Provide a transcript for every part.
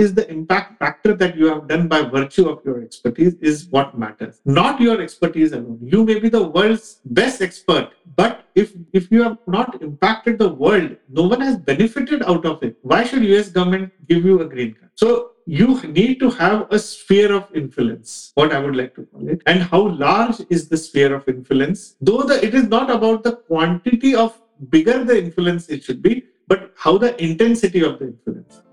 is the impact factor that you have done by virtue of your expertise is what matters, not your expertise alone. You may be the world's best expert, but if you have not impacted the world, no one has benefited out of it. Why should US government give you a green card? So you need to have a sphere of influence, what I would like to call it. And how large is the sphere of influence? Though it is not about the quantity of bigger the influence it should be, but how the intensity of the influence.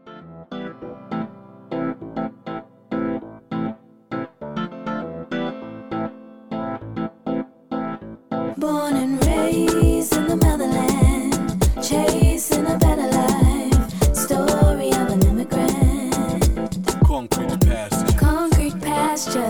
Born and raised in the motherland, chasing a better life. Story of an immigrant. Concrete pastures. Concrete pastures.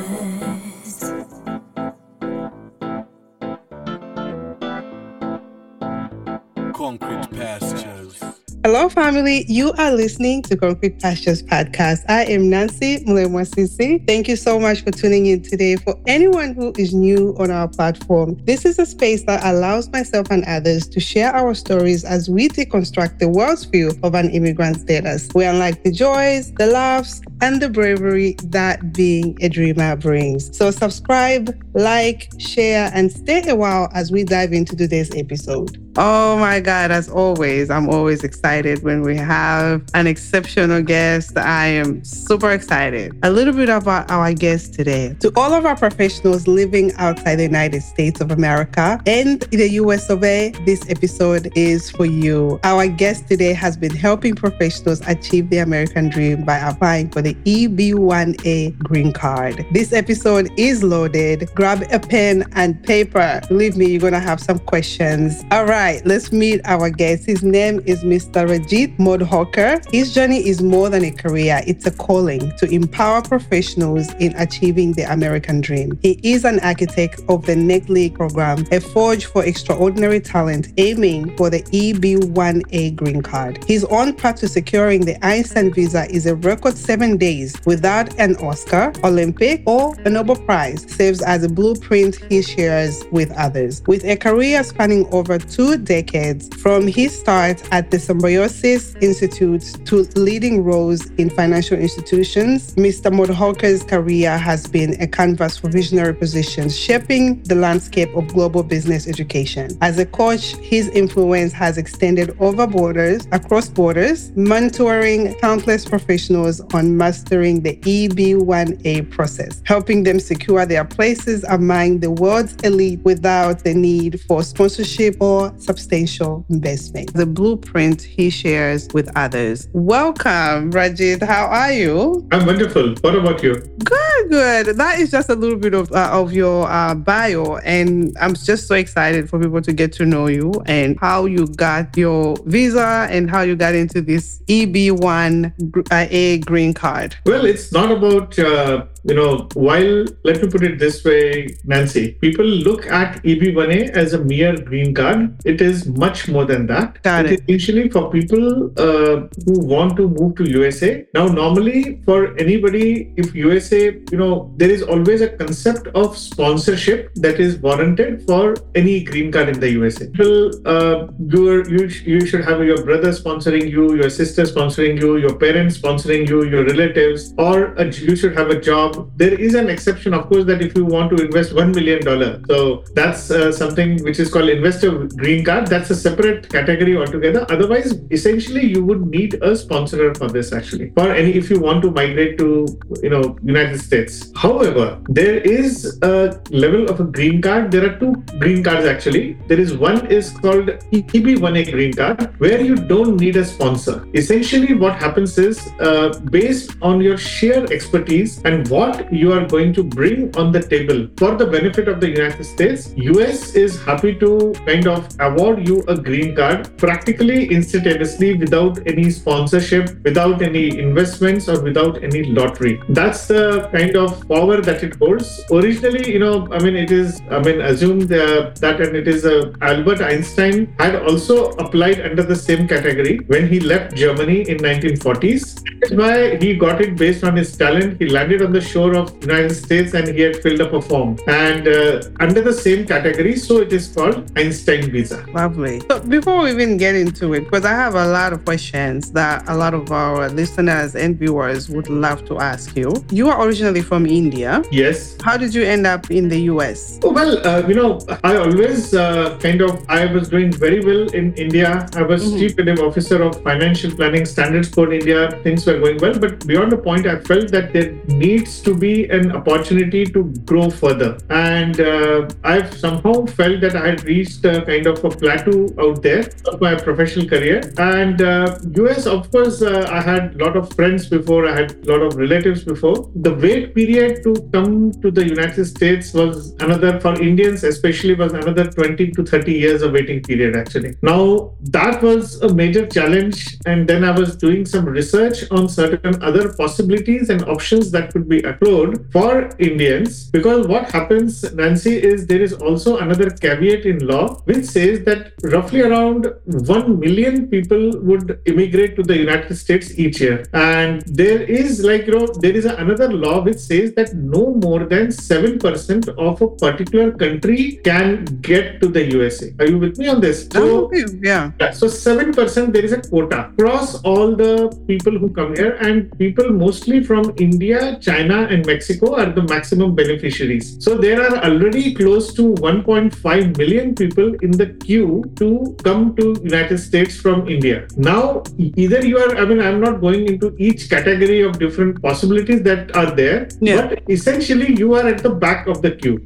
Concrete pastures. Hello, family. You are listening to Concrete Pastures Podcast. I am Nancy Mulemwasisi. Thank you so much for tuning in today. For anyone who is new on our platform, this is a space that allows myself and others to share our stories as we deconstruct the world's view of an immigrant status. We unlock the joys, the laughs, and the bravery that being a dreamer brings. So subscribe, like, share, and stay a while as we dive into today's episode. Oh my God, as always, I'm always excited when we have an exceptional guest. I am super excited. A little bit about our guest today. To all of our professionals living outside the United States of America and the US of A, this episode is for you. Our guest today has been helping professionals achieve the American dream by applying for the EB-1A green card. This episode is loaded. Grab a pen and paper. Believe me, you're going to have some questions. All right. Let's meet our guest. His name is Mr. Rajit Modhokar. His journey is more than a career. It's a calling to empower professionals in achieving the American dream. He is an architect of the Next League program, a forge for extraordinary talent aiming for the EB-1A green card. His on path to securing the Einstein visa is a record 7 days without an Oscar, Olympic, or a Nobel Prize, serves as a blueprint he shares with others. With a career spanning over 2 decades, from his start at the Symbiosis Institute to leading roles in financial institutions, Mr. Modhokar's career has been a canvas for visionary positions, shaping the landscape of global business education. As a coach, his influence has extended across borders, mentoring countless professionals on mastering the EB-1A process, helping them secure their places among the world's elite without the need for sponsorship or substantial investment. The blueprint he shares with others. Welcome, Rajit. How are you? I'm wonderful. What about you? Good. That is just a little bit of your bio, and I'm just so excited for people to get to know you and how you got your visa and how you got into this EB-1A green card. Well, it's not about, while, let me put it this way, Nancy, people look at EB-1A as a mere green card. It is much more than that. Got it. Usually for people who want to move to USA. Now, normally for anybody, if USA, there is always a concept of sponsorship that is warranted for any green card in the USA. People, you should have your brother sponsoring you, your sister sponsoring you, your parents sponsoring you, your relatives, or you should have a job. There is an exception, of course, that if you want to invest $1 million, so that's something which is called investor green card. That's a separate category altogether. Otherwise, essentially, you would need a sponsor for this actually, if you want to migrate to, United States. However, there is a level of a green card. There are 2 green cards actually. There is one is called EB-1A green card, where you don't need a sponsor. Essentially, what happens is based on your sheer expertise and what you are going to bring on the table for the benefit of the United States, US is happy to kind of award you a green card practically instantaneously without any sponsorship, without any investments, or without any lottery. That's the kind of power that it holds. Originally, assumed that, and it is Albert Einstein had also applied under the same category when he left Germany in 1940s. That's why he got it based on his talent. He landed on the shore of United States and he had filled up a form. And under the same category, so it is called Einstein visa. Lovely. So before we even get into it, because I have a lot of questions that a lot of our listeners and viewers would love to ask you. You are originally from India. Yes. How did you end up in the US? Well, I always I was doing very well in India. I was Chief Executive Officer of Financial Planning Standards Board India. Things were going well, but beyond the point, I felt that there needs to be an opportunity to grow further. And I've somehow felt that I had reached a kind of a plateau out there of my professional career. And US, of course, I had a lot of friends before. I had a lot of relatives before. The wait period to come to the United States was another, for Indians especially, was another 20 to 30 years of waiting period actually. Now, that was a major challenge. And then I was doing some research on certain other possibilities and options that could be explored for Indians. Because what happens, Nancy, is there is also another caveat in law which says that roughly around 1 million people would immigrate to the United States each year. And there is another law which says that no more than 7% of a particular country can get to the USA. Are you with me on this? So, yeah. So 7%, there is a quota across all the people who come here, and people mostly from India, China, and Mexico are the maximum beneficiaries. So there are already close to 1.5 million people in the queue to come to United States from India. Now, either you are, I'm not going into each category of different possibilities that are there, but essentially you are at the back of the queue.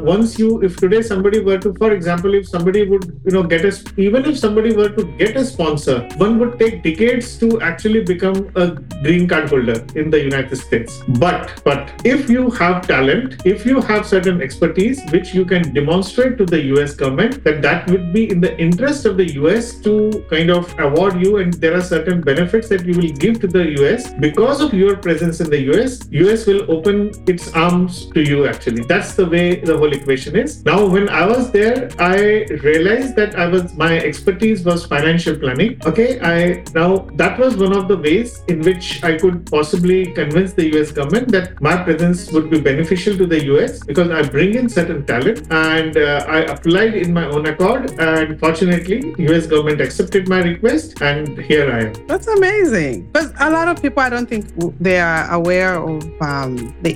If today somebody were to, for example, if somebody would, even if somebody were to get a sponsor, one would take decades to actually become a green card holder in the United States. But if you have talent, if you have certain expertise, which you can demonstrate to the US government, that would be in the interest of the US to kind of award you, and there are certain benefits that you will give to the US because of your presence in the US will open its arms to you actually. That's the way the whole equation is. Now, when I was there, I realized that my expertise was financial planning. Now that was one of the ways in which I could possibly convince the US government that my presence would be beneficial to the US because I bring in certain talent, and I applied in my own accord, and fortunately US government accepted my request, and here I am. That's amazing. Because a lot of people, I don't think they are aware of the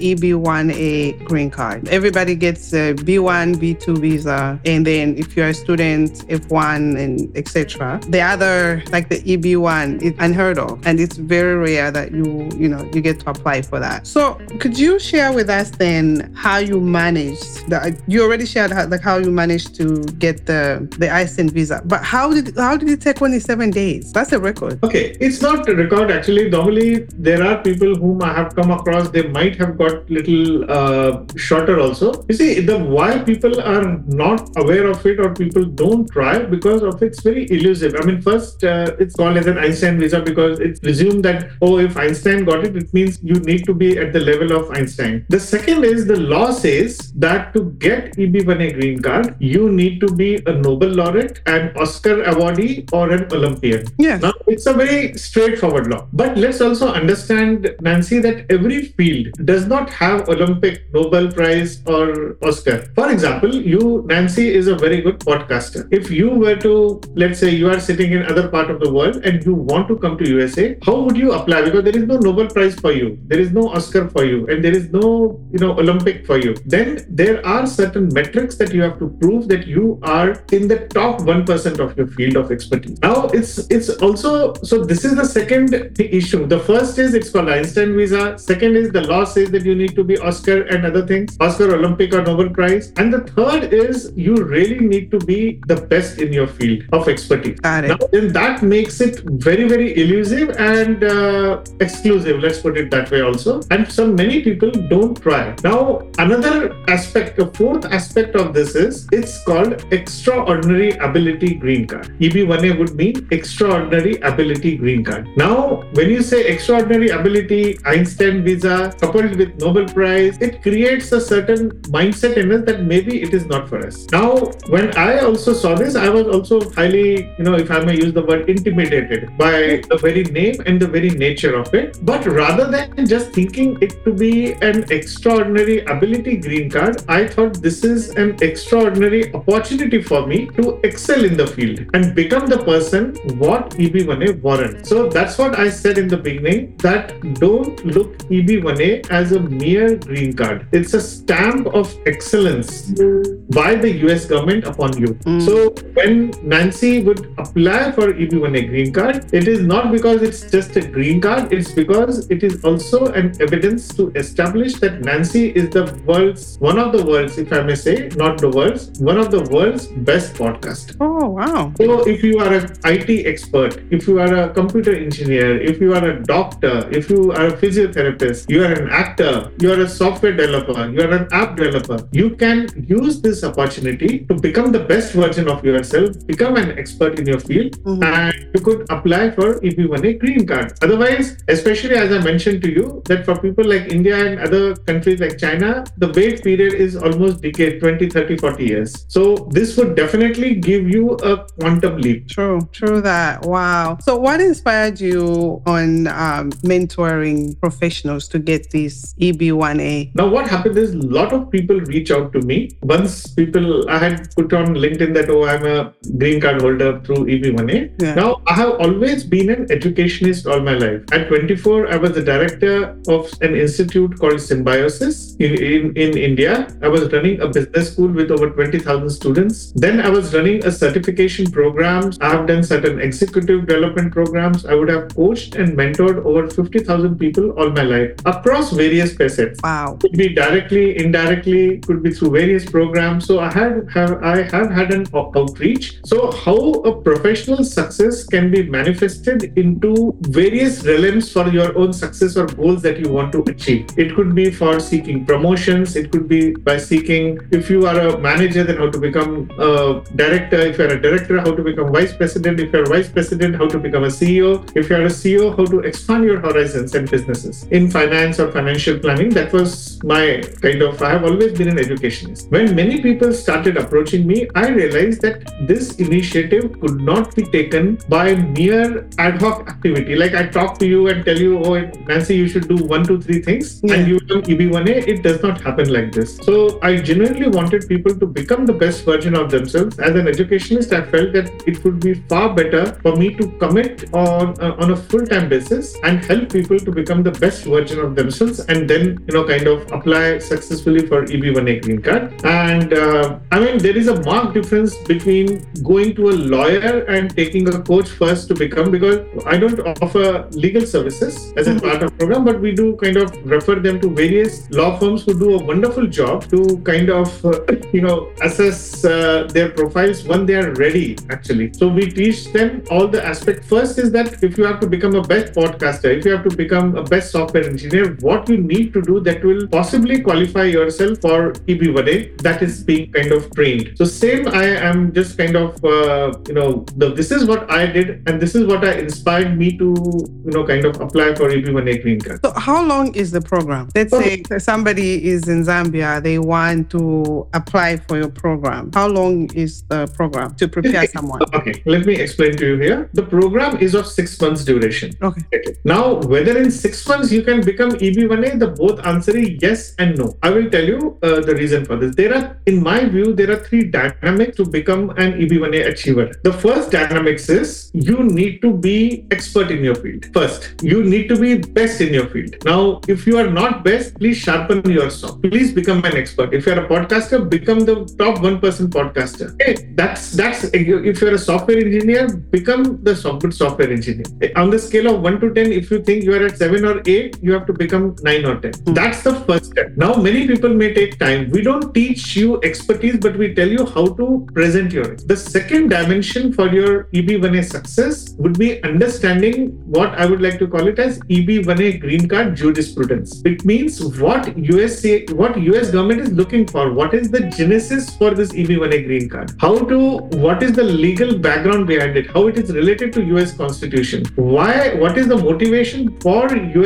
EB-1A green card. Everybody gets a B1, B2 visa, and then if you're a student, F1 and etc. The other, like the EB-1, is unheard of, and it's very rare that you get to apply for that. So could you share with us then how you managed that? You already shared how you managed to get the Einstein visa, but how did it take only 7 days? That's a record. Okay, it's not a record actually. Normally there are people whom I have come across, they might have got little shorter also. You see, why people are not aware of it or people don't try, because of it's very elusive. First it's called as an Einstein visa because it's presumed that, if Einstein got it, it means you need to be at the level of Einstein. The second is the law says that to get EB-1A green card, you need to be a Nobel laureate, an Oscar awardee, or an Olympian. Yes. Now, it's a very straightforward law. But let's also understand, Nancy, that every field does not have Olympic, Nobel Prize, or Oscar. For example, you, Nancy, is a very good podcaster. If you were to, let's say you are sitting in other part of the world and you want to come to USA, how would you apply? Because there is no Nobel Prize for you, there is no Oscar for you, and there is no Olympic for you. Then there are certain metrics that you have to prove that you are in the top 1% of your field of expertise. Now it's also, so this is the second issue. The first is it's called Einstein visa. Second is the law says that you need to be Oscar and other things, Oscar, Olympic, or Nobel Prize. And the third is you really need to be the best in your field of expertise. Got it. Now, then that makes it very, very elusive and exclusive, let's put it that way also. And so many people don't try. Now, another aspect, the fourth aspect of this is it's called extraordinary ability green card. EB-1A would mean extraordinary ability green card. Now, when you say extraordinary ability, Einstein visa coupled with Nobel Prize, it creates a certain mindset in us that maybe it is not for us. Now, when I also saw this, I was also highly, if I may use the word, intimidated by the very name and the very nature of it. But rather than just thinking it it to be an extraordinary ability green card, I thought this is an extraordinary opportunity for me to excel in the field and become the person what EB1A warrants. So that's what I said in the beginning, that don't look EB1A as a mere green card. It's a stamp of excellence by the US government upon you. So when Nancy would apply for EB1A green card, it is not because it's just a green card, it's because it is also an evidence to establish that Nancy is one of the world's, if I may say, not the world's, one of the world's best podcasts. Oh, wow. So if you are an IT expert, if you are a computer engineer, if you are a doctor, if you are a physiotherapist, you are an actor, you are a software developer, you are an app developer, you can use this opportunity to become the best version of yourself, become an expert in your field, and you could apply for EB1A green card. Otherwise, especially as I mentioned to you, that for people like India and other countries like China, the wait period is almost decade, 20, 30, 40 years. So this would definitely give you a quantum leap. True that. Wow. So what inspired you on mentoring professionals to get this EB1A? Now what happened is a lot of people reach out to me. Once I had put on LinkedIn that, I'm a green card holder through EB1A. Yeah. Now I have always been an educationist all my life. At 24, I was the director of an institute called Symbiosis in India. I was running a business school with over 20,000 students. Then I was running a certification program. I have done certain executive development programs. I would have coached and mentored over 50,000 people all my life across various facets. Wow. Could be directly, indirectly, could be through various programs. So I have had an outreach. So how a professional success can be manifested into various realms for your own success or goals that you want to achieve. It could be for seeking promotions. It could be by seeking, if you are a manager, then how to become a director. If you're a director, how to become vice president. If you're a vice president, how to become a CEO. If you're a CEO, how to expand your horizons and businesses. In finance or financial planning, that was my I have always been an educationist. When many people started approaching me, I realized that this initiative could not be taken by mere ad hoc activity. Like I talk to you and tell you, Nancy, you should do 1, 2, 3 things, and you become EB1A. It does not happen like this. So I genuinely wanted people to become the best version of themselves. As an educationist, I felt that it would be far better for me to commit on a full-time basis and help people to become the best version of themselves, and then apply successfully for EB1A green card. And there is a marked difference between going to a lawyer and taking a coach first to become, because I don't offer legal services as a part of program, but we do refer them to various law firms who do a wonderful job to assess their profiles when they are ready, actually. So we teach them all the aspects. First is that if you have to become a best podcaster, if you have to become a best software engineer, what you need to do that will possibly qualify yourself for EB1A, that is being trained. So same, I am just this is what I did, and this is what inspired me to apply for EB1A green card. So how long is the program? Let's say somebody is in Zambia, they want to apply for your program. How long is the program to prepare someone? Okay, let me explain to you here. The program is of 6 months duration. Okay. Now, whether in 6 months you can become EB1A, the both answer is yes and no. I will tell you the reason for this. In my view, there are 3 dynamics to become an EB1A achiever. The first dynamics is you need to be expert in your field. First, you need to be best in your field. Now, if you are not best, please sharpen your saw. Please become an expert. If you're a podcaster, become the top 1% podcaster. Hey, that's if you're a software engineer, become the good software engineer. On the scale of 1 to 10, if you think you are at 7 or 8, you have to become 9 or 10. That's the first step. Now, many people may take time. We don't teach you expertise, but we tell you how to present your. The second dimension for your EB1A success would be understanding what I would like to call it as EB1A green card jurisprudence. It means what US government is looking for. What is the genesis for this EB1A green card? What is the legal background behind it? How it is related to US Constitution? What is the motivation for US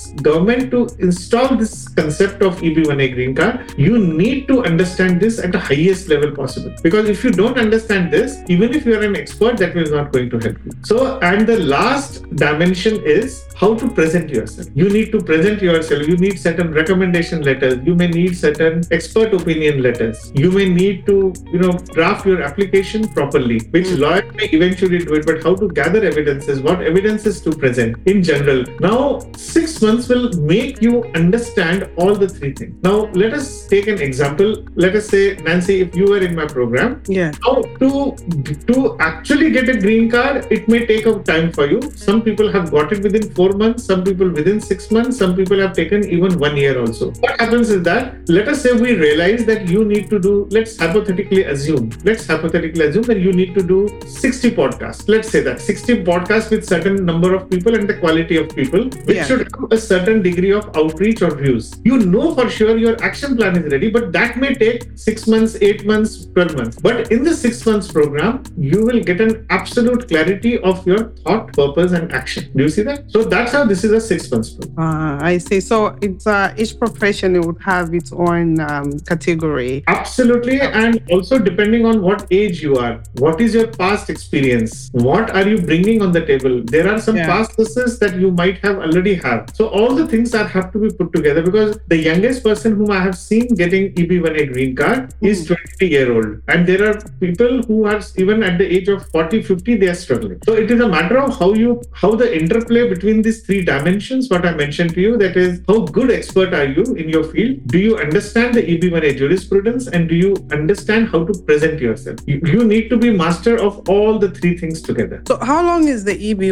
government to install this concept of EB1A green card, you need to understand this at the highest level possible. Because if you don't understand this, even if you are an expert, that will not going to help you. So, and the last dimension is how to present yourself. You need to present yourself. You need certain recommendation letters. You may need certain expert opinion letters. You may need to, draft your application properly, which lawyer may eventually do it, but how to gather evidences, what evidences to present in general. Now, 6 months will make you understand all the three things. Now, let us take an example. Let us say, Nancy, if you were in my program, now to actually get a green card, it may take a time for you. Some people have got it within 4 months, some people within 6 months, some people have taken even 1 year also. What happens is that, let us say we realize that you need to do, let's hypothetically assume that you need to do 60 podcasts. Let's say that 60 podcasts with certain number of people and the quality of people, which should have a certain degree of outreach or views. You know for sure your action plan is ready, but that may take 6 months, 8 months, 12 months. But in the 6 months program, you will get an absolute clarity of your thought, purpose, and action. Do you see that? So that's how this is a 6 months program. I see. So it's each profession would have its own category. Absolutely. And also depending on what age you are, what is your past experience, what are you bringing on the table? There are some past successes that you might have already have. So all the things that have to be put together, because the youngest person whom I have seen getting EB1A green card is 20-year-old. And there are people who are even at the age of 40, 50, they are struggling. So it is a matter of how the interplay between these three dimensions, what I mentioned to you, that is how good expert are you in your field? Do you understand the EB1A jurisprudence, and do you understand how to present yourself? You need to be master of all the three things together. So how long is the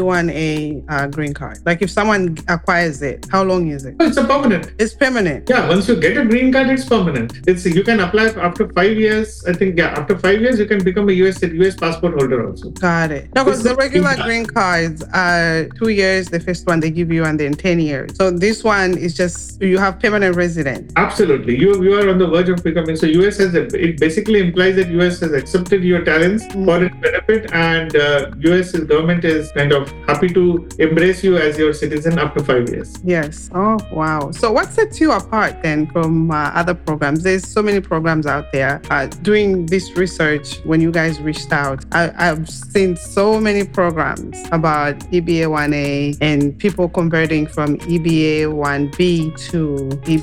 EB1A green card? Like if someone acquires it, how long is it? It's a permanent. It's permanent. Yeah, once you get a green card, it's permanent. You can apply after 5 years. I think, after 5 years, you can become a US passport holder also. Got it. No, because the regular green cards are 2 years, the first one they give you, and then 10 years. So this one is just, you have permanent residence. Absolutely. You are on the verge of becoming. So US it basically implies that US has accepted your talents for its benefit, and US government is kind of happy to embrace you as your citizen after 5 years. Yes. Oh, wow. So what sets you apart then from other programs? There's so many programs out there. Doing this research, when you guys reached out, I've seen so many programs about EBA1A and people converting from EBA1B to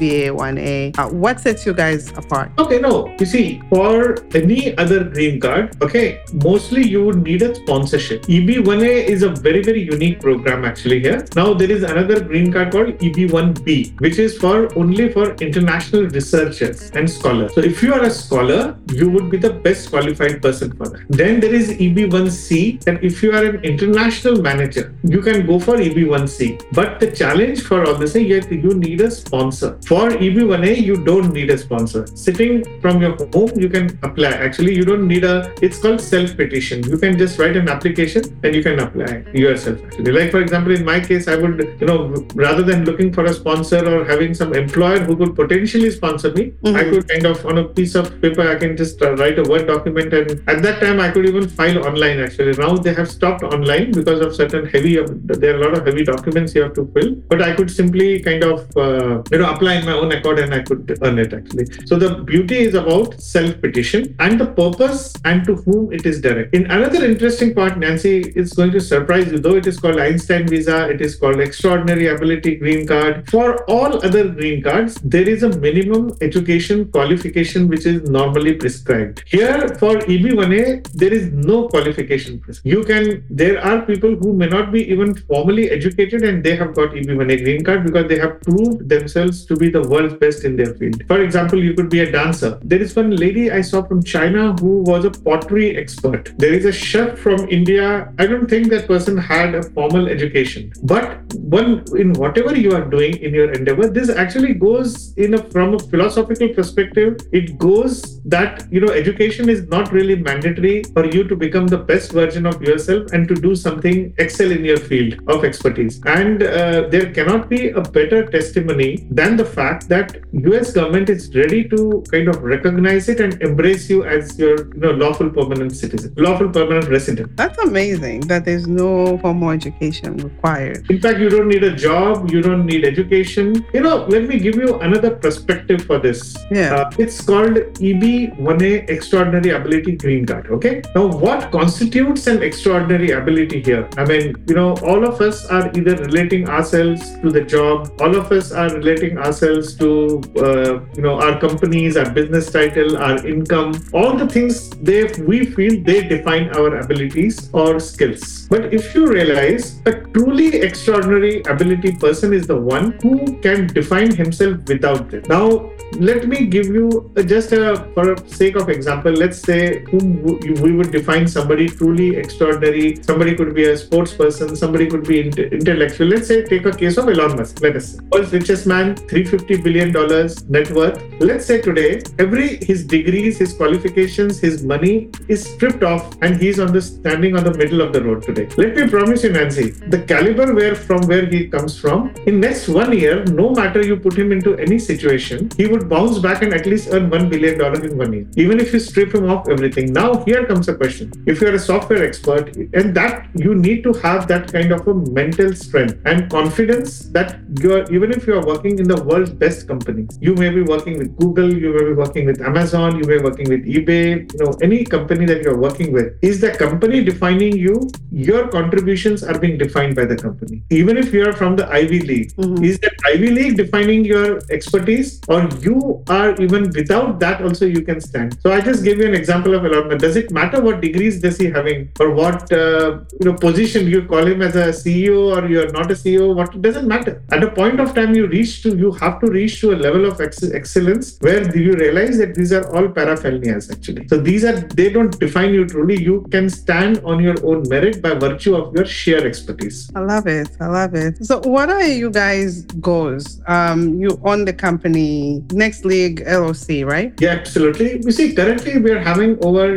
EBA1A. What sets you guys apart? Okay, no. You see, for any other green card, mostly you would need a sponsorship. EB1A is a very, very unique program actually here. Now, there is another green card called EB1B, which is only for international researchers and scholars. So if you are a scholar, you would be the best qualified person for that. Then there is EB1C, and if you are an international manager, you can go for EB1C. But the challenge for all this is you need a sponsor. For EB1A, you don't need a sponsor. Sitting from your home, you can apply. Actually, you don't need it's called self-petition. You can just write an application and you can apply yourself. Actually, like for example, in my case, I would, rather than looking for a sponsor or having some employer who could potentially sponsor me, I could kind of, on a piece of paper, I can just write a Word document. And at that time, I could even file online actually. Now they have stopped online because of certain there are a lot of heavy documents you have to fill. But I could simply kind of, apply in my own accord and I could earn it actually. So the beauty is about self-petition and the purpose and to whom it is direct. In another interesting part, Nancy, is going to surprise you, though it is called Einstein visa, it is called extraordinary ability green card. For all other green cards, there is a minimum education qualification which is normally prescribed. Here for EB1A, there is no qualification prescribed. There are people who may not be even formally educated and they have got EB1A green card because they have proved themselves to be the world's best in their field. For example, you could be a dancer. There is one lady I saw from China who was a pottery expert. There is a chef from India. I don't think that person had a formal education. But in whatever you are doing in your endeavor, this actually goes from a philosophical perspective. It goes that education is not really mandatory for you to become the best version of yourself and to do something, excel in your field of expertise. And there cannot be a better testimony than the fact that US government is ready to kind of recognize it and embrace you as your lawful permanent citizen, lawful permanent resident. That's amazing that there's no formal education required. In fact, you don't need a job. job, you don't need education. Let me give you another perspective for this. Yeah. It's called EB-1A Extraordinary Ability Green Card. Okay. Now, what constitutes an extraordinary ability here? I mean, all of us are either relating ourselves to the job, all of us are relating ourselves to, our companies, our business title, our income, all the things we feel they define our abilities or skills. But if you realize a truly extraordinary ability person is the one who can define himself without it. Now, let me give you for sake of example, let's say we would define somebody truly extraordinary. Somebody could be a sports person, somebody could be intellectual. Let's say, take a case of Elon Musk. Let us say, world's richest man, $350 billion net worth. Let's say today, his degrees, his qualifications, his money is stripped off, and he's standing on the middle of the road today. Let me promise you, Nancy, the caliber from where he comes from, in next 1 year, no matter you put him into any situation, he would bounce back and at least earn $1 billion in 1 year, even if you strip him off everything. Now, here comes a question. If you're a software expert, and that you need to have that kind of a mental strength and confidence that even if you are working in the world's best companies, you may be working with Google, you may be working with Amazon, you may be working with eBay, any company that you're working with, is the company defining you? Your contributions are being defined by the company. Even if you're from the Ivy League, is that Ivy League defining your expertise, or you are even without that also you can stand? So I just gave you an example of Elon Musk. Does it matter what degrees does he having, or what position you call him as a CEO or you're not a CEO? What, it doesn't matter. At a point of time you have to reach to a level of excellence where you realize that these are all paraphernalias actually. So they don't define you truly. You can stand on your own merit by virtue of your sheer expertise. I love it. So what are you guys' goals? You own the company Next League LLC, right? Yeah, absolutely. You see, currently we are having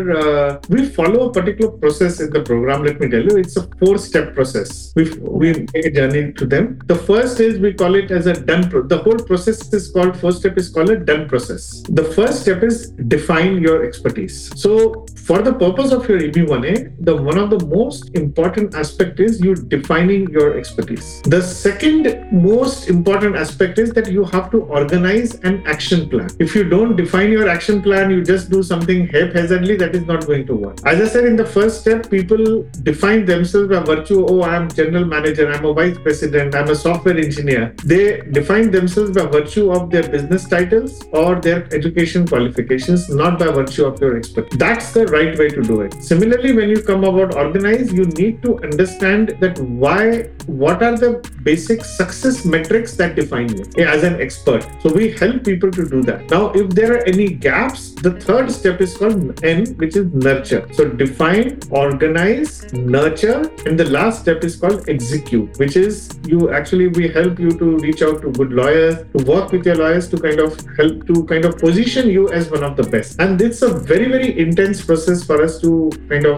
we follow a particular process in the program. Let me tell you, it's a 4-step process. We make a journey to them. The first is, we call it as a done process. The whole process is called, first step is called a done process. The first step is define your expertise. So for the purpose of your EB-1A, one of the most important aspect is you defining your expertise. The second most important aspect is that you have to organize an action plan. If you don't define your action plan, you just do something haphazardly, that is not going to work. As I said, in the first step, people define themselves by virtue, I am general manager, I'm a vice president, I'm a software engineer. They define themselves by virtue of their business titles or their education qualifications, not by virtue of your expertise. That's the right way to do it. Similarly, when you come about organize, you need to understand that what are the basic success metrics that define you as an expert. So we help people to do that. Now, if there are any gaps, the third step is called N, which is nurture. So define, organize, nurture, and the last step is called execute, which is we help you to reach out to good lawyers, to work with your lawyers to kind of position you as one of the best. And it's a very, very intense process for us to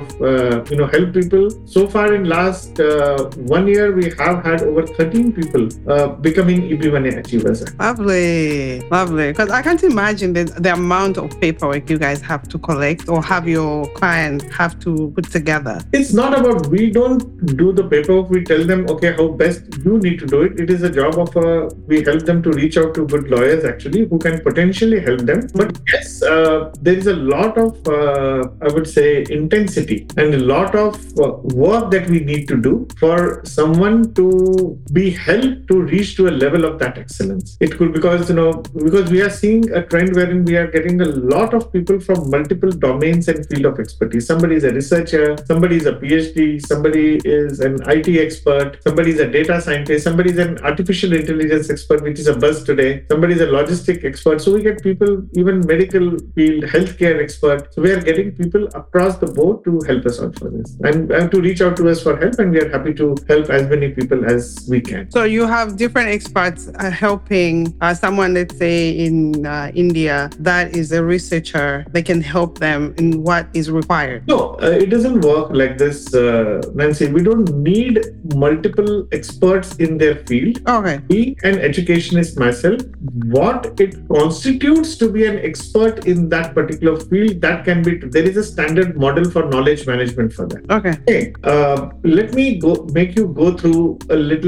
help people. So far in last 1 year, we have had over 13 people becoming EB-1A achievers. Lovely. Because I can't imagine the amount of paperwork you guys have to collect or have your client have to put together. It's not about, we don't do the paperwork. We tell them, okay, how best you need to do it. It is a job of we help them to reach out to good lawyers actually who can potentially help them. But yes, there is a lot of, I would say, intensity and a lot of work that we need to do for someone to be helped to reach to a level of that excellence. It could, because we are seeing a trend wherein we are getting a lot of people from multiple domains and field of expertise. Somebody is a researcher, somebody is a PhD, somebody is an IT expert, somebody is a data scientist, somebody is an artificial intelligence expert, which is a buzz today, somebody is a logistic expert. So we get people, even medical field, healthcare expert. So we are getting people across the board to help us out for this and to reach out to us for help, and we are happy to help as many people as we can. So you have different experts helping someone, let's say in India, that is a researcher. They can help them in what is required. No, it doesn't work like this, Nancy. We don't need multiple experts in their field. Okay. Being an educationist myself, what it constitutes to be an expert in that particular field, that can be, there is a standard model for knowledge management for that. Okay. Let me make you go through a little bit of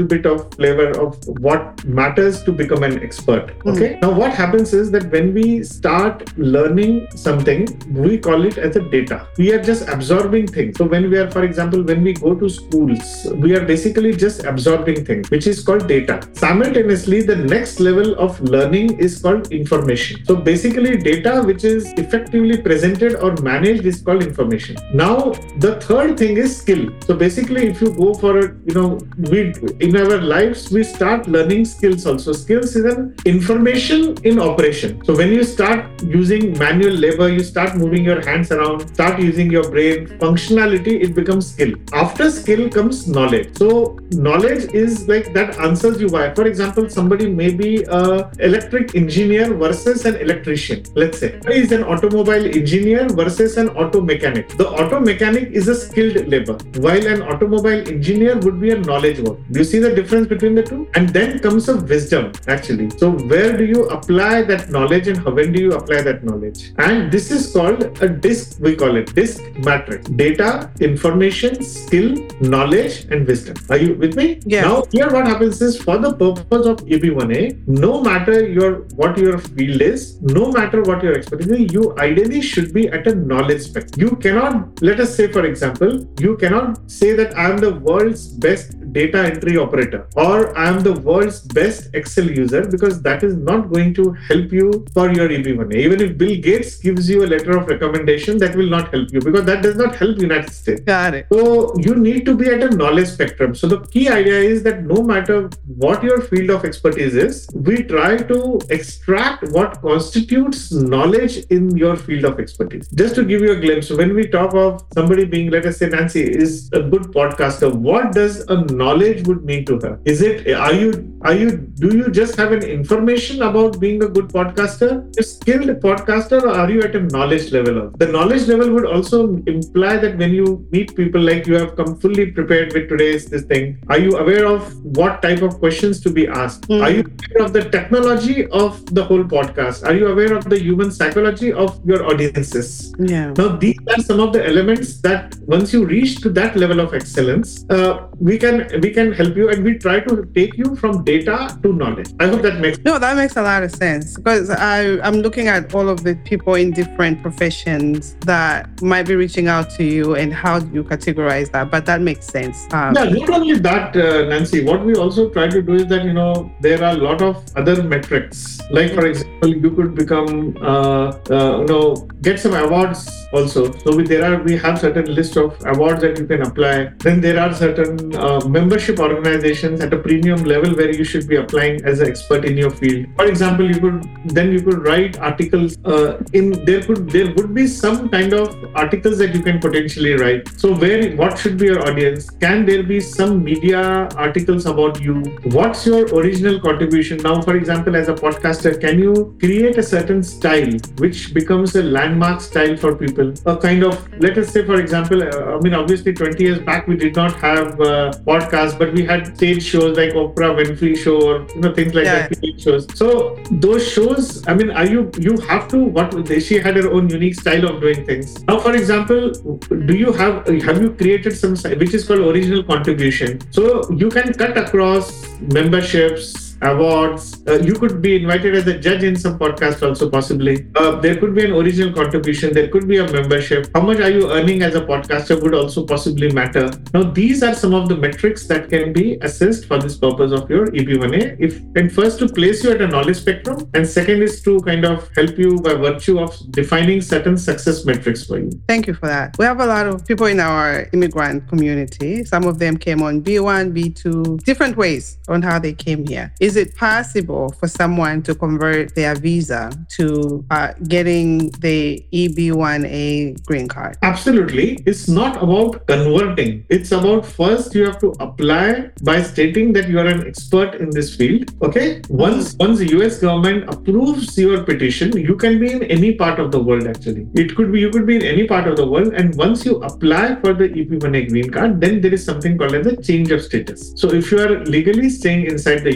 flavor of what matters to become an expert. Okay. Now, what happens is that when we start learning something, we call it as a data. We are just absorbing things. So when we are, for example, when we go to schools, we are basically just absorbing things, which is called data. Simultaneously, the next level of learning is called information. So basically, data which is effectively presented or managed is called information. Now, the third thing is skill. So basically, if you go for a, we in our lives, we start learning skills also. Skills is an information in operation. So when you start using manual labor, you start moving your hands around, start using your brain, functionality, it becomes skill. After skill comes knowledge. So knowledge is like that answers you why. For example, somebody may be an electric engineer versus an electrician. Let's say he is an automobile engineer versus an auto mechanic. The auto mechanic is a skilled labor, while an automobile engineer would be a knowledge work. Do you see the difference between the two? And then comes a wisdom, actually. So where do you apply that knowledge and when do you apply that knowledge? And this is called a DISC, we call it DISC matrix. Data, information, skill, knowledge, and wisdom. Are you with me? Yeah. Now, here what happens is, for the purpose of EB1A, no matter what your field is, no matter what your expertise is, you ideally should be at a knowledge spectrum. You cannot, let us say, for example, you cannot say that I am the world's best data entry operator or I am the world's best Excel user, because that is not going to help you for your EB1A. Even if Bill Gates gives you a letter of recommendation, that will not help you, because that does not help United States. Got it. So you need to be at a knowledge spectrum. So the key idea is that no matter what your field of expertise is, we try to extract what constitutes knowledge in your field of expertise. Just to give you a glimpse, when we talk of somebody being, let us say Nancy is a good podcaster, what does a knowledge would mean to her? Do you just have an information about being a good podcaster, a skilled podcaster, or are you at a knowledge level of? The knowledge level would also imply that when you meet people, like you have come fully prepared with today's this thing, are you aware of what type of questions to be asked? Are you aware of the technology of the whole podcast? Are you aware of the human psychology of your audiences? Yeah. Now, these are some of the elements that once you reach to that level of excellence, we can help you, and we try to take you from data to knowledge. I hope that makes sense. No, that makes a lot of sense, because I'm looking at all of the people in different professions that might be reaching out to you and how do you categorize that, but that makes sense. Yeah, not only that, Nancy, what we also try to do is that, there are a lot of other metrics. Like, for example, you could become, get some awards also. So we have certain list of awards that you can apply. Then there are certain membership organizations at a premium level where you should be applying as an expert in your field. For example, you could write articles. There would be some kind of articles that you can potentially write. So what should be your audience? Can there be some media articles about you? What's your original contribution? Now, for example, as a podcaster, can you create a certain style which becomes a landmark style for people? A kind of, let us say, for example, obviously 20 years back we did not have podcasts, but we had stage shows like Oprah Winfrey Show or things like that. Shows. So those shows, you have to. She had her own unique style of doing things. Now, for example, have you created some which is called original contribution? So you can cut across memberships, awards. You could be invited as a judge in some podcast also, possibly. There could be an original contribution. There could be a membership. How much are you earning as a podcaster would also possibly matter. Now, these are some of the metrics that can be assessed for this purpose of your EB1A. And first, to place you at a knowledge spectrum, and second is to kind of help you by virtue of defining certain success metrics for you. Thank you for that. We have a lot of people in our immigrant community. Some of them came on B1, B2, different ways on how they came here. Is it possible for someone to convert their visa to getting the EB1A green card? Absolutely. It's not about converting. It's about first you have to apply by stating that you are an expert in this field. Okay. Once the US government approves your petition, you can be in any part of the world actually. You could be in any part of the world. And once you apply for the EB1A green card, then there is something called as a change of status. So if you are legally staying inside the USA,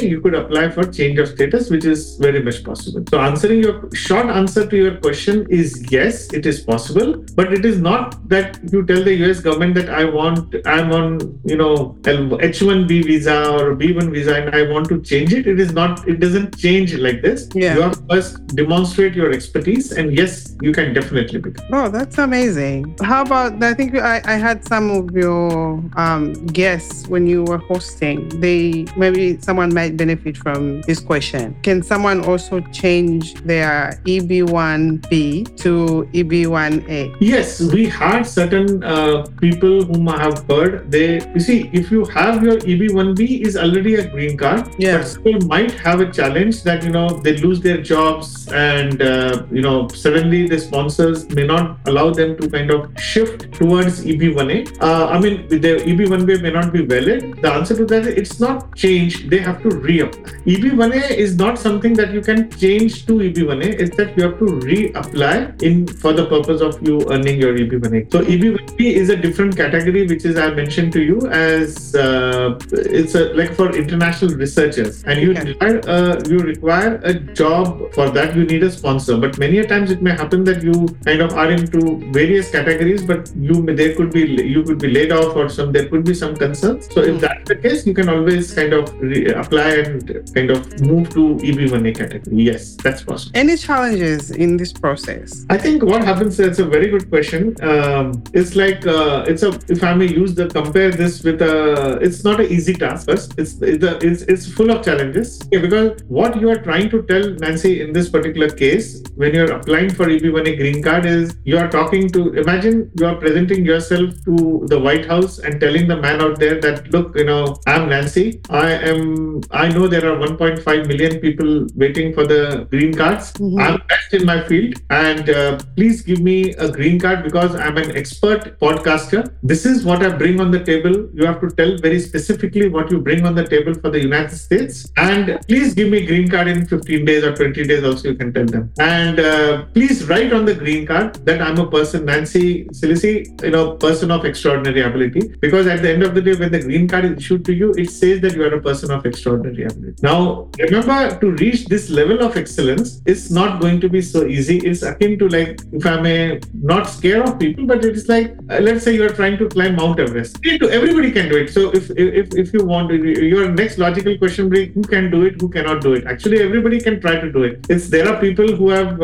you could apply for change of status, which is very much possible. So answering your short answer to your question is yes, it is possible, but it is not that you tell the US government that I'm on, H1B visa or B1 visa and I want to change it. It doesn't change like this. Yeah. You have to first demonstrate your expertise, and yes, you can definitely become. Oh, that's amazing. How about, I think I had some of your guests when you were hosting. Maybe someone might benefit from this question. Can someone also change their EB1B to EB1A? Yes, we had certain people whom I have heard. You see, if you have your EB1B is already a green card, Yeah. but still might have a challenge that, they lose their jobs and, suddenly the sponsors may not allow them to kind of shift towards EB1A. The EB1B may not be valid. The answer to that is it's not changed. They have to reapply. EB1A is not something that you can change to EB1A. It's that you have to reapply for the purpose of you earning your EB1A. So EB1B is a different category, which is I mentioned to you as it's like for international researchers, and you require a job for that. You need a sponsor, but many a times it may happen that you kind of are into various categories, but you could be laid off or there could be some concerns. So if that's the case, you can always kind of apply and kind of move to EB1A category. Yes, that's possible. Any challenges in this process? I think what happens, it's a very good question. It's like, if I may compare this with it's not an easy task first. It's full of challenges. Okay, because what you are trying to tell, Nancy, in this particular case, when you're applying for EB1A green card is imagine you are presenting yourself to the White House and telling the man out there that, look, I'm Nancy. I know there are 1.5 million people waiting for the green cards. Mm-hmm. I'm best in my field, and please give me a green card because I'm an expert podcaster. This is what I bring on the table. You have to tell very specifically what you bring on the table for the United States, and please give me green card in 15 days or 20 days also, you can tell them. And please write on the green card that I'm a person, Nancy Cilisi, person of extraordinary ability, because at the end of the day, when the green card is issued to you, it says that you are a person of extraordinary ability. Now, remember, to reach this level of excellence, it's not going to be so easy. It's akin to, like, if I may not scare off people, but it's like, let's say you are trying to climb Mount Everest. Everybody can do it. So if you want, your next logical question will be, who can do it, who cannot do it? Actually, everybody can try to do it. There are people who have,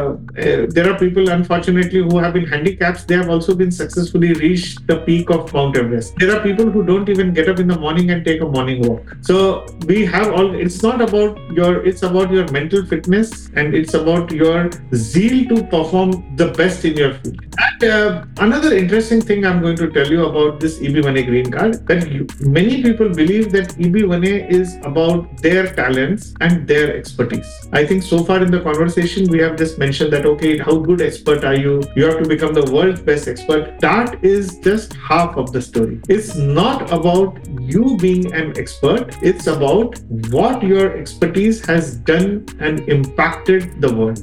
unfortunately, who have been handicapped. They have also been successfully reached the peak of Mount Everest. There are people who don't even get up in the morning and take a morning walk. So we have it's not about it's about your mental fitness, and it's about your zeal to perform the best in your field. And another interesting thing I'm going to tell you about this EB1A green card, that many people believe that EB1A is about their talents and their expertise. I think so far in the conversation, we have just mentioned that, okay, how good expert are you? You have to become the world's best expert. That is just half of the story. It's not about you being an expert. It's about what your expertise has done and impacted the world.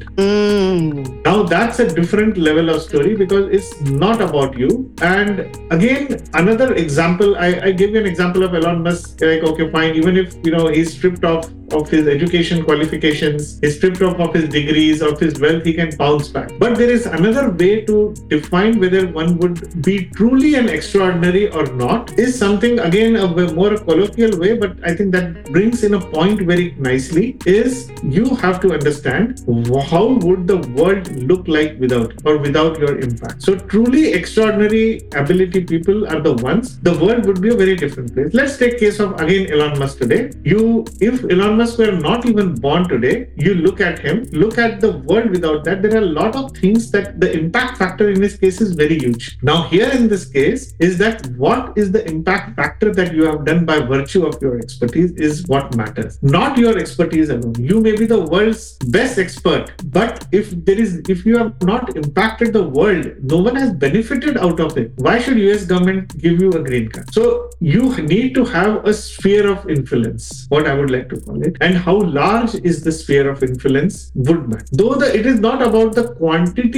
Now that's a different level of story, because it's not about you. And again, another example, I gave you an example of Elon Musk. Like, okay, fine, even if he's stripped of his education qualifications, he's stripped of his degrees, of his wealth, he can bounce back. But there is another way to define whether one would be truly an extraordinary or not, is something, again, a more colloquial way, but I think that brings in a point very nicely, is you have to understand how would the world look like without your impact. So truly extraordinary ability people are the ones, the world would be a very different place. Let's take case of, again, Elon Musk today. If Elon Musk were not even born today, you look at him, look at the world without that, there are a lot of things that the impact factor in this case is very huge. Now here in this case is that what is the impact factor that you have done by virtue of your expertise is what matters, not your expertise alone. You may be the world's best expert, but if you have not impacted the world, no one has benefited out of it. Why should US government give you a green card? So you need to have a sphere of influence, what I would like to call it, and how large is the sphere of influence would matter. Though it is not about the quantity of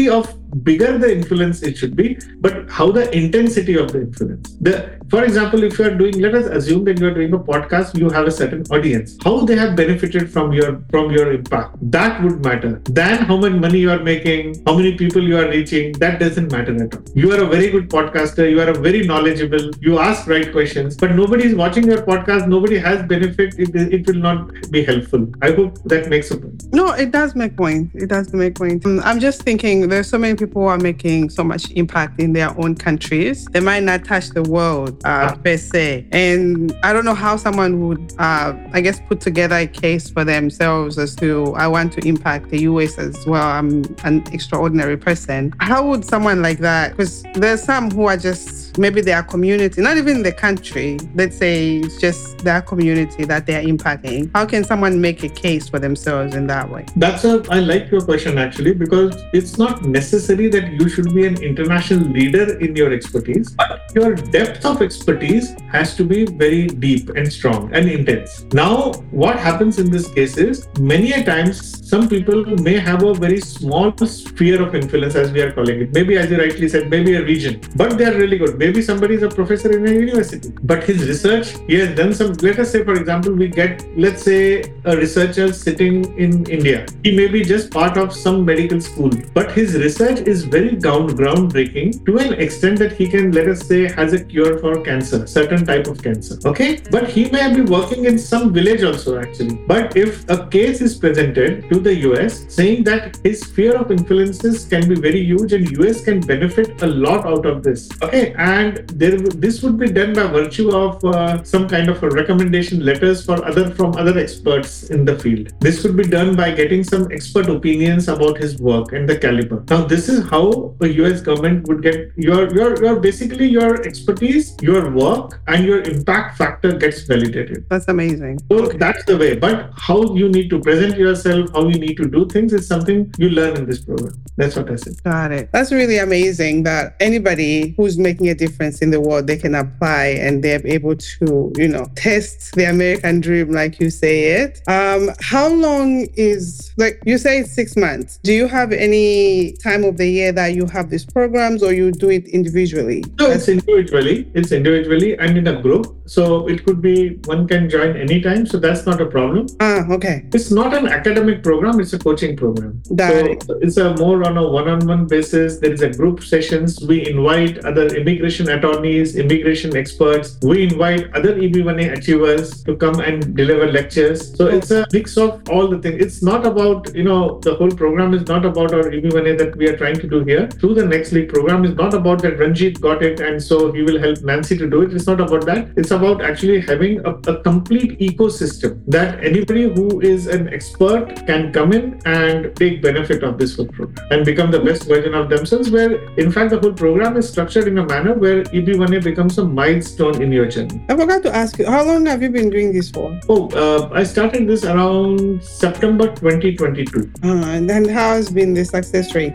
bigger the influence it should be, but how the intensity of the influence. For example, if you are doing, let us assume that you are doing a podcast, you have a certain audience. How they have benefited from your impact, that would matter. Than how much money you are making, how many people you are reaching, that doesn't matter at all. You are a very good podcaster, you are a very knowledgeable, you ask right questions, but nobody is watching your podcast, nobody has benefit, it will not be helpful. I hope that makes a point. No, it does make point. It does make point. I'm just thinking there's so many people who are making so much impact in their own countries. They might not touch the world per se. And I don't know how someone would, I guess, put together a case for themselves as to, I want to impact the US as well. I'm an extraordinary person. How would someone like that, because there's some who are just, maybe their community, not even the country, let's say it's just their community that they're impacting. How can someone make a case for themselves in that way? I like your question actually, because it's not necessary that you should be an international leader in your expertise, but your depth of expertise has to be very deep and strong and intense. Now, what happens in this case is, many a times, some people may have a very small sphere of influence, as we are calling it. Maybe, as you rightly said, maybe a region, but they are really good. Maybe somebody is a professor in a university, but his research, he has done some, let us say, for example, we get, let's say, a researcher sitting in India. He may be just part of some medical school, but his research is very groundbreaking to an extent that he can, let us say, has a cure for cancer, certain type of cancer. Okay, but he may be working in some village also actually. But if a case is presented to the US saying that his sphere of influences can be very huge and US can benefit a lot out of this. Okay, and this would be done by virtue of some kind of a recommendation letters from other experts in the field. This could be done by getting some expert opinions about his work and the caliber. Now, this is how the US government would get your basically your expertise, your work, and your impact factor gets validated. That's amazing. So that's the way. But how you need to present yourself, how you need to do things is something you learn in this program. That's what I said. Got it. That's really amazing that anybody who's making a difference in the world, they can apply and they're able to, test the American dream, like you say it. How long is, like you say, it's 6 months. Do you have any time of the year that you have these programs, or you do it individually? No, it's individually and in a group. So it could be, one can join anytime. So that's not a problem. Okay. It's not an academic program. It's a coaching program. So it's a more on a one-on-one basis. There is a group sessions. We invite other immigration attorneys, immigration experts. We invite other EB1A achievers to come and deliver lectures. So it's a mix of all the things. It's not about, the whole program is not about our EB1A that we are trying to do here. Through the Next League program is not about that Ranjit got it and so he will help Nancy to do it. It's not about that. It's about actually having a complete ecosystem that anybody who is an expert can come in and take benefit of this whole program and become the best version of themselves, where in fact the whole program is structured in a manner where EB1A becomes a milestone in your journey. I forgot to ask you, how long have you been doing this for? I started this around September 2022. And then how has been the success rate?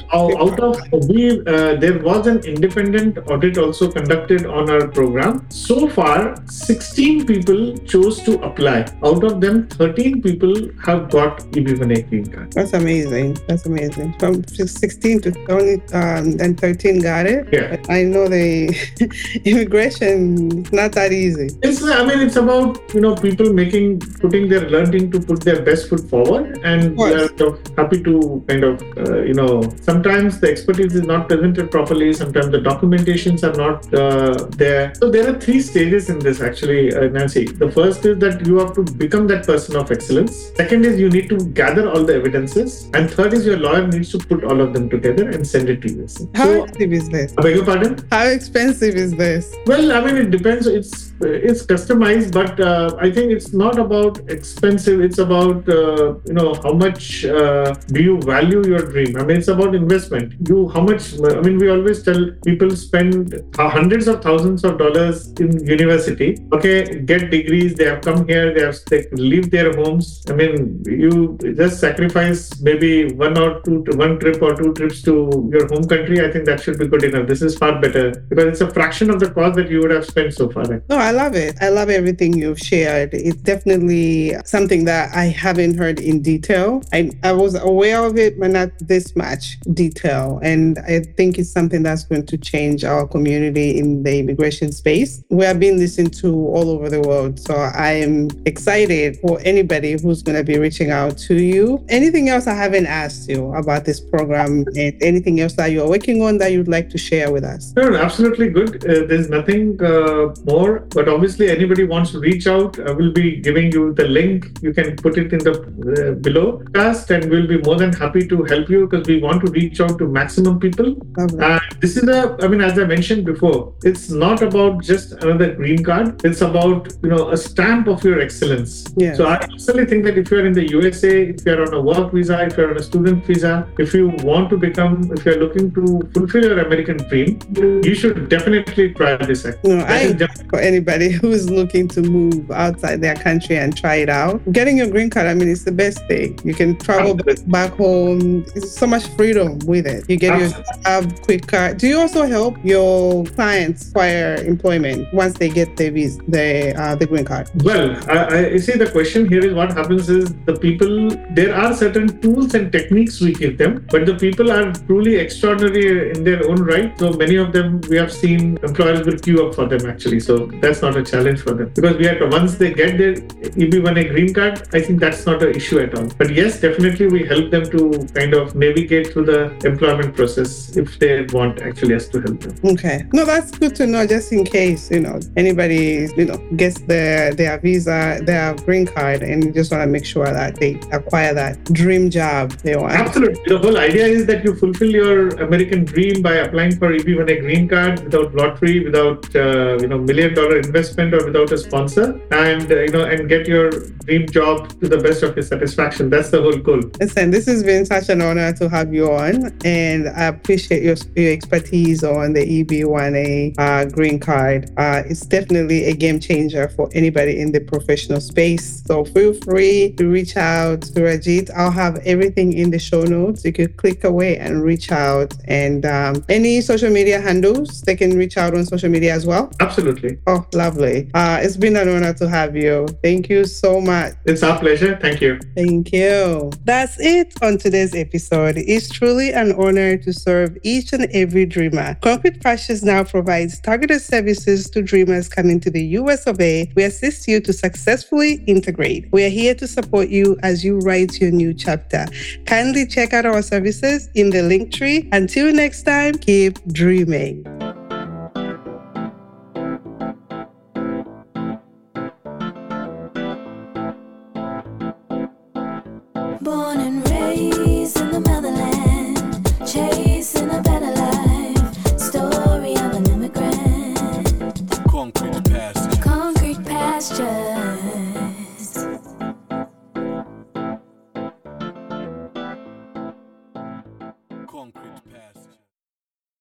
There was an independent audit also conducted on our program. So far, 16 people chose to apply. Out of them, 13 people have got EB1A green card. That's amazing. From 16 to only then 13 got it. Yeah. But I know the immigration is not that easy. It's about people putting their learning to put their best foot forward, and we are happy to sometimes the expertise is not presented properly, sometimes the documentations are not there. So there are 3 stages in this actually, Nancy. The first is that you have to become that person of excellence. Second is you need to gather all the evidences, and third is your lawyer needs to put all of them together and send it to you. How expensive is this? I beg your pardon? How expensive is this? Well, it depends. It's customized, but I think it's not about expensive. It's about how much do you value your dream. It's about investment. How much? We always tell people spend hundreds of thousands of dollars in university. Okay, get degrees. They have come here. They leave their homes. You just sacrifice maybe one trip or 2 trips to your home country. I think that should be good enough. This is far better because it's a fraction of the cost that you would have spent so far. No, I love it. I love everything you've shared. It's definitely something that I haven't heard in detail. I was aware of it, but not this much detail. And I think it's something that's going to change our community in the immigration space. We are being listened to all over the world. So I am excited for anybody who's going to be reaching out to you. Anything else I haven't asked you about this program, and anything else that you're working on that you'd like to share with us? No, absolutely good. There's nothing more, but obviously anybody wants to reach out, I will be giving you the link. You can put it in the below cast, and we'll be more than happy to help you because we want to reach out to maximum people. This is as I mentioned before, it's not about just another green card. It's about, a stamp of your excellence. Yes. So I personally think that if you're in the USA, if you're on a work visa, if you're on a student visa, if you're looking to fulfill your American dream, you should definitely try this act. For anybody who's looking to move outside their country and try it out, getting your green card, it's the best thing. You can travel back home. It's so much freedom with it. You get your job quicker. Do you also help your clients acquire employment once they get the green card? Well, I see the question here is what happens is there are certain tools and techniques we give them, but the people are truly extraordinary in their own right. So many of them, we have seen employers will queue up for them actually. So that's not a challenge for them because once they get their EB-1A green card, I think that's not an issue at all. But yes, definitely we help them to kind of navigate through the employment process if they want actually us to help them. Okay. No, that's good to know just in case, anybody, gets their visa, their green card, and you just want to make sure that they acquire that dream job they want. Absolutely. The whole idea is that you fulfill your American dream by applying for EB-1A green card without lottery, without $1 million investment, or without a sponsor, and get your dream job to the best of your satisfaction. That's the whole goal. Listen, this has been such an honor to have you on, and I appreciate your expertise on the EB-1A green card. It's definitely a game changer for anybody in the professional space. So feel free to reach out to Rajit. I'll have everything in the show notes. You can click away and reach out. And any social media handles, they can reach out on social media as well? Absolutely. Oh, lovely. It's been an honor to have you. Thank you so much. It's our pleasure. Thank you. Thank you. That's it on today's episode. It's truly an honor to serve each and every dreamer. Concrete Pastures now provides targeted services to dreamers coming to the US of A. We assist you to successfully integrate. We are here to support you as you write your new chapter. Kindly check out our services in the link tree. Until next time, keep dreaming. Born and raised in the motherland, chasing a better life. Story of an immigrant. Concrete pastures. Concrete pastures. Concrete